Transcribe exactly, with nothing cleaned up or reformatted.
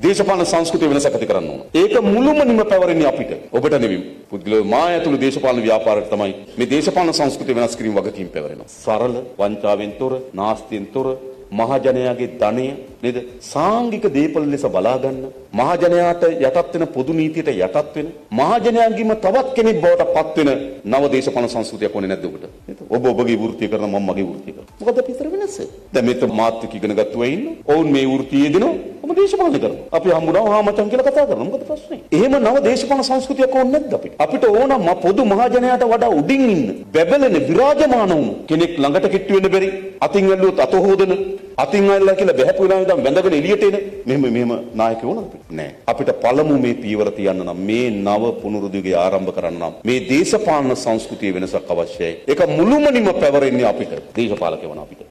දේශපාලන සංස්කෘතිය වෙනසක් ඇති කරන්න ඕන. ඒක මුළුමනින්ම පැවරෙන්නේ අපිට. ඔබට නෙවෙයි. පුද්ගලයෝ මා ඇතුළු දේශපාලන ව්‍යාපාරයට තමයි මේ දේශපාලන සංස්කෘතිය වෙනස් කිරීම වගකීම් පැවරෙනවා. සරල, වංචාවෙන් තොර, නාස්තියෙන් තොර මහජනයාගේ ධනය නේද සාංගික දේපල ලෙස බලා ගන්න, මහජනයාට යටත් වෙන පොදු නීතියට යටත් වෙන, මහජනයාගේම තවත් කෙනෙක් බවට පත් වෙන නව දේශපාලන සංස්කෘතියක් ඕනේ නැද්ද ඔබට? නේද? ඔබ ඔබගේ වෘත්තිය කරන මම මගේ වෘත්තිය කරනවා. මොකද අපි ඉතර වෙනස? දැන් මේක මාත්‍රික ඉගෙන ගත්තු අය ඉන්න. ඔවුන් මේ වෘත්තියේ දෙනවා. ඔබ දේශපාලන කරනවා. අපි හම්බුනා හා මචං කියලා කතා කරනවා. මොකද ප්‍රශ්නේ? එහෙම නව දේශපාලන සංස්කෘතියක් ඕනේ නැද්ද අපිට? අපිට ඕන පොදු මහජනයාට වඩා උඩින් ඉන්න, බැබලෙන, විරාජමාන වුණු කෙනෙක් ළඟට කිට්ටු වෙන්න බැරි, අතින් ඇල්ලුවොත් අත හොදන, අතින් අල්ලලා කියලා බහැපු වෙලාවෙ ඉඳන් වැඳගෙන එළියට එන මෙහෙම මෙහෙම නායකයෝ වුණාද අපිට? නෑ. අපිට පළමු මේ පීවර තියන්න නම්, මේ නව පුනරුද්දීගේ ආරම්භ කරන්න නම් මේ දේශපාලන සංස්කෘතියේ වෙනසක් අවශ්‍යයි. ඒක මුළුමනින්ම පැවරෙන්නේ අපිට, දේශපාලකයන් අපිට.